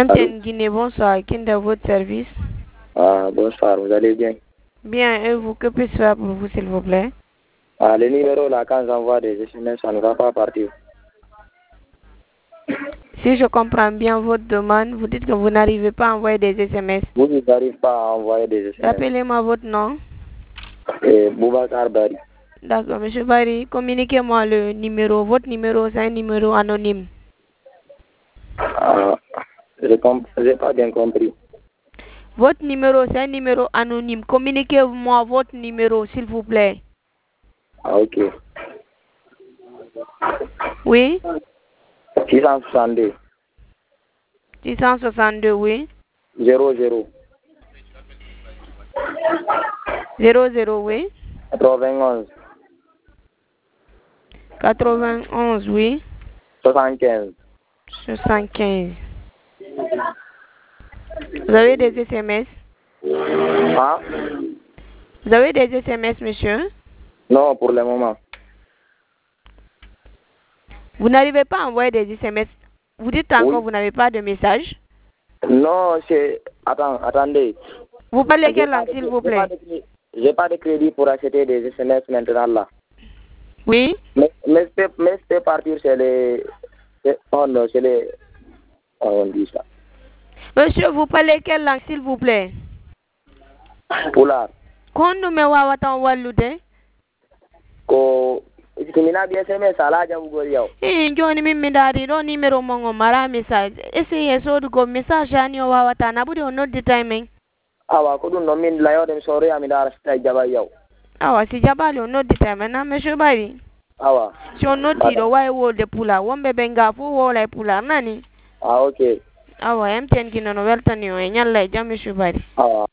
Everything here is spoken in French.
MTN Guinée, bonsoir. Qui est dans votre service? Bonsoir, vous allez bien? Bien, et vous, que puis-je faire pour vous, s'il vous plaît? Le numéro là, quand j'envoie des SMS, ça ne va pas partir. Si je comprends bien votre demande, vous dites que vous n'arrivez pas à envoyer des SMS. Vous n'arrivez pas à envoyer des SMS. Rappelez-moi votre nom. Boubacar Bari. D'accord, monsieur Bari, communiquez-moi le numéro. Votre numéro, c'est un numéro anonyme. Je n'ai pas bien compris. Votre numéro, c'est un numéro anonyme. Communiquez-moi votre numéro, s'il vous plaît. Ok. Oui? 662. 662, oui. 00. 00, oui. 91. 91, oui. 75. 75. Vous avez des SMS? Ah? Vous avez des SMS, monsieur? Non, pour le moment. Vous n'arrivez pas à envoyer des SMS. Vous dites encore Oui. vous n'avez pas de message? Non, attendez. Vous parlez quelle langue, s'il vous plaît? J'ai pas de crédit pour acheter des SMS maintenant là. Oui? Mais je peux partir chez les... chez les... On dit ça. Monsieur, vous parlez quelle langue, s'il vous plaît? Pulaar. Quand nous me wawatan walude? Ko... Kimina bi SMS ala jam go yow. Joni min mi dari do numéro mongo mara message. Essayez so go message ani o wawata na budi on the timing. Awa ko dun no min layo dem sore ami dara sta jaba yow. Awa si jabali on the timing na monsieur Bari. Awa. Si on noti do why wo de pula wombe benga fu wo la pula nani? Okay. Awa MTN kino no weltani o nyalla jam monsieur Bari. Awa.